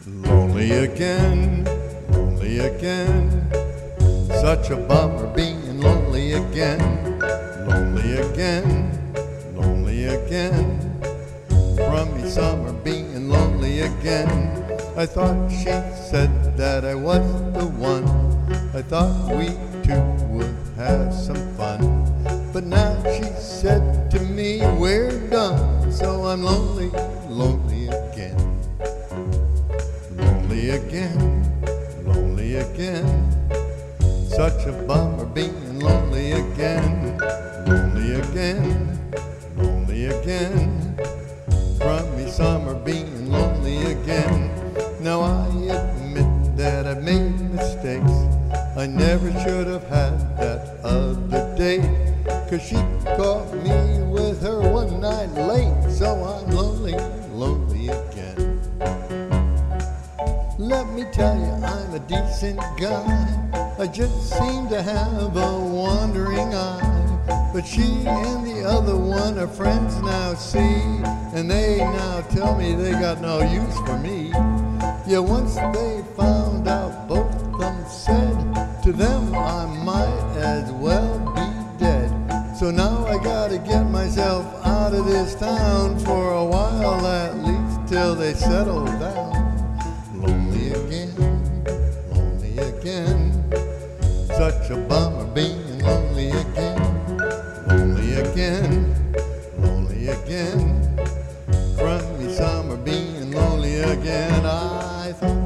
Lonely again, lonely again. Such a bummer being lonely again. Lonely again, lonely again. Crummy summer being lonely again. I thought she said that I was the one. I thought we two would have some fun. But now she said to me, we're done. So I'm lonely, lonely again. Lonely again, lonely again. Such a bummer being lonely again. Lonely again, lonely again. Crummy summer being lonely again. Now I admit that I've made mistakes. I never should have had that other date, 'cause she caught me with her one night late. So I'm lonely, lonely again. Let me tell you, I'm a decent guy. I just seem to have a wandering eye. But she and the other one are friends now, see, and they now tell me they got no use for me. Yeah, once they found out, both of them said, to them I might as well be dead. So now I gotta get myself out of this town for a while at least, till they settle down. Lonely again, lonely again. Such a bummer being lonely again. Lonely again, lonely again. Crummy summer being lonely again. I thought